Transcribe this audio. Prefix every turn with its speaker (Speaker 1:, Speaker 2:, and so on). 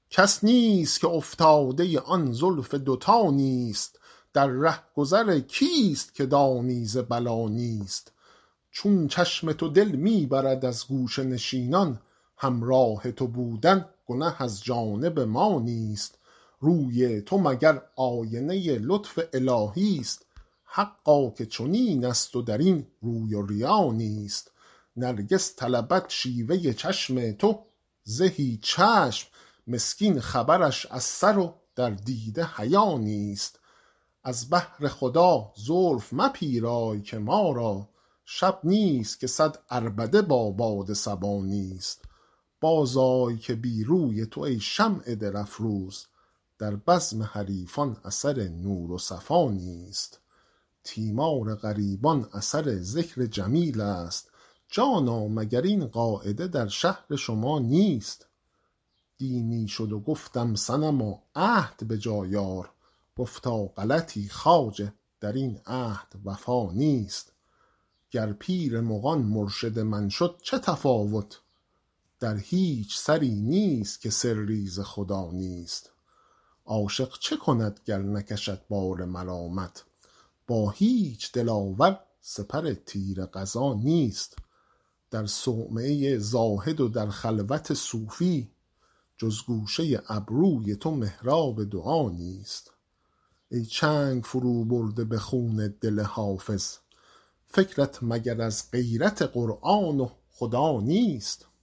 Speaker 1: کس نیست که افتاده آن زلف دوتا نیست. در ره گذر کیست که دانی ز بلا نیست. چون چشم تو دل می برد از گوشه نشینان، همراه تو بودن گنه از جانب ما نیست. روی تو مگر آینه لطف الهی است، حقا که چنین است و در این روی و ریا نیست. نرگس طلبد شیوه چشم تو، زهی چشم مسکین خبرش از سر و در دیده حیا نیست. از بهر خدا زلف مپیرای که ما را، شب نیست که صد عربده با باد صبا نیست. بازآی که بی روی تو ای شمع دل افروز، در بزم حریفان اثر نور و صفا نیست. تیمار غریبان اثر ذکر جمیل است، جانا مگر این قاعده در شهر شما نیست. دینی شد و گفتم صنما عهد به جای آر، گفتا غلطی خواجه در این عهد وفا نیست. گر پیر مغان مرشد من شد چه تفاوت، در هیچ سری نیست که سری ز خدا نیست. عاشق چه کند گر نکشد بار ملامت، با هیچ دلاور سپر تیر قضا نیست. در صومعه زاهد و در خلوت صوفی، جز گوشه ابروی تو محراب دعا نیست. ای چنگ فرو برده به خون دل حافظ، فکرت مگر از غیرت قرآن و خدا نیست.